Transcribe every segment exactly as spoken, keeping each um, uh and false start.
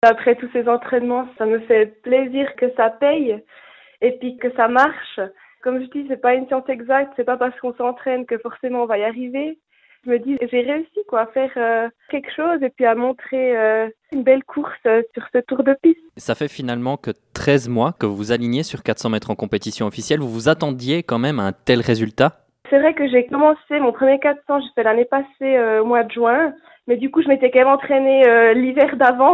Après tous ces entraînements, ça me fait plaisir que ça paye et puis que ça marche. Comme je dis, c'est pas une science exacte, c'est pas parce qu'on s'entraîne que forcément on va y arriver. Je me dis, j'ai réussi quoi, à faire euh, quelque chose et puis à montrer euh, une belle course euh, sur ce tour de piste. Ça fait finalement que treize mois que vous vous alignez sur quatre cents mètres en compétition officielle. Vous vous attendiez quand même à un tel résultat? C'est vrai que j'ai commencé mon premier quatre cents, j'ai fait l'année passée euh, au mois de juin, mais du coup je m'étais quand même entraînée euh, l'hiver d'avant.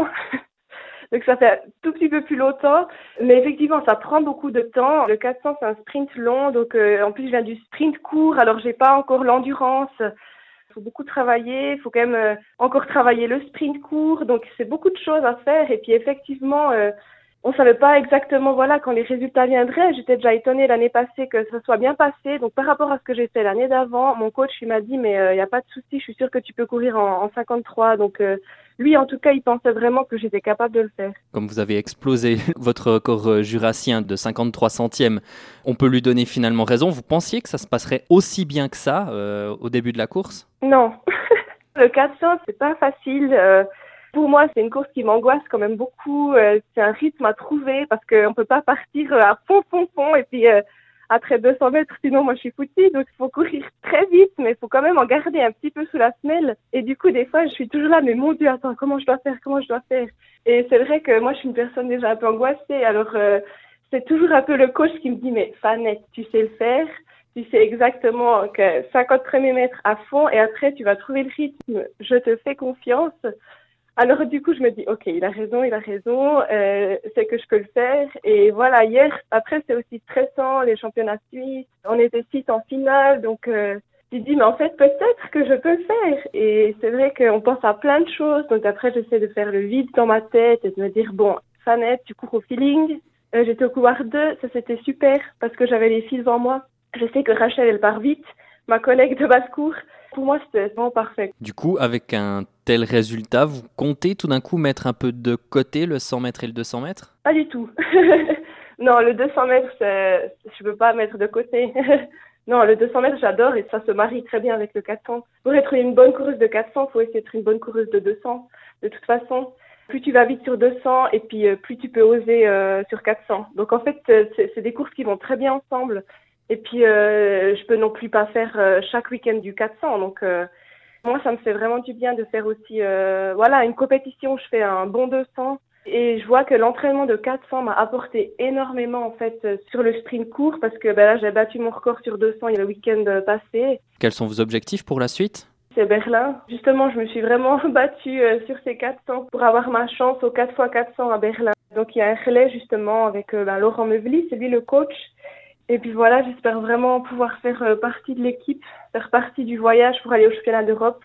Donc ça fait un tout petit peu plus longtemps, mais effectivement ça prend beaucoup de temps. Le quatre cents c'est un sprint long, donc euh, en plus je viens du sprint court, alors j'ai pas encore l'endurance. Il faut beaucoup travailler, il faut quand même euh, encore travailler le sprint court, donc c'est beaucoup de choses à faire. Et puis effectivement, euh, on savait pas exactement voilà quand les résultats viendraient. J'étais déjà étonnée l'année passée que ça soit bien passé. Donc par rapport à ce que j'ai fait l'année d'avant, mon coach il m'a dit mais il euh, y a pas de souci, je suis sûre que tu peux courir en, en cinquante-trois. Donc euh, lui, en tout cas, il pensait vraiment que j'étais capable de le faire. Comme vous avez explosé votre record jurassien de cinquante-trois centièmes, on peut lui donner finalement raison. Vous pensiez que ça se passerait aussi bien que ça euh, au début de la course? Non. Le quatre cents, c'est pas facile. Euh, pour moi, c'est une course qui m'angoisse quand même beaucoup. Euh, c'est un rythme à trouver parce qu'on peut pas partir à fond, fond, fond et puis euh, après deux cents mètres, sinon moi je suis foutue. Donc il faut courir très vite, mais il faut quand même en garder un petit peu sous la semelle. Et du coup, des fois, je suis toujours là, mais mon Dieu, attends, comment je dois faire, comment je dois faire. Et c'est vrai que moi, je suis une personne déjà un peu angoissée. Alors, euh, c'est toujours un peu le coach qui me dit, mais Fanette, tu sais le faire. Tu sais exactement que cinquante premiers mètres à fond et après tu vas trouver le rythme. Je te fais confiance. Alors du coup je me dis ok, il a raison, il a raison, euh, c'est que je peux le faire. Et voilà, hier après c'est aussi stressant, les championnats suisses, on était six en finale, donc euh, tu dis mais en fait peut-être que je peux le faire. Et c'est vrai qu'on pense à plein de choses, donc après j'essaie de faire le vide dans ma tête et de me dire bon, Fanette, tu cours au feeling. Euh, j'étais au couloir deux, ça c'était super parce que j'avais les filles devant moi. Je sais que Rachel, elle part vite, ma collègue de basse-cour. Pour moi, c'était vraiment parfait. Du coup, avec un tel résultat, vous comptez tout d'un coup mettre un peu de côté le cent mètres et le deux cents mètres? Pas du tout. Non, le deux cents mètres, c'est... je peux pas mettre de côté. Non, le deux cents mètres, j'adore et ça se marie très bien avec le quatre cents. Pour être une bonne coureuse de quatre cents, il faut essayer d'être une bonne coureuse de deux cents. De toute façon, plus tu vas vite sur deux cents et puis euh, plus tu peux oser euh, sur quatre cents. Donc en fait, c'est, c'est des courses qui vont très bien ensemble. Et puis, euh, je peux non plus pas faire euh, chaque week-end du quatre cents. Donc, euh, moi, ça me fait vraiment du bien de faire aussi, euh, voilà, une compétition où je fais un bon deux cents. Et je vois que l'entraînement de quatre cents m'a apporté énormément, en fait, euh, sur le sprint court parce que ben là, j'ai battu mon record sur deux cents il y a le week-end passé. Quels sont vos objectifs pour la suite? C'est Berlin. Justement, je me suis vraiment battue euh, sur ces quatre cents pour avoir ma chance au quatre fois quatre cents à Berlin. Donc, il y a un relais, justement, avec euh, ben, Laurent Meuvely, c'est lui le coach. Et puis voilà, j'espère vraiment pouvoir faire euh, partie de l'équipe, faire partie du voyage pour aller au championnat d'Europe.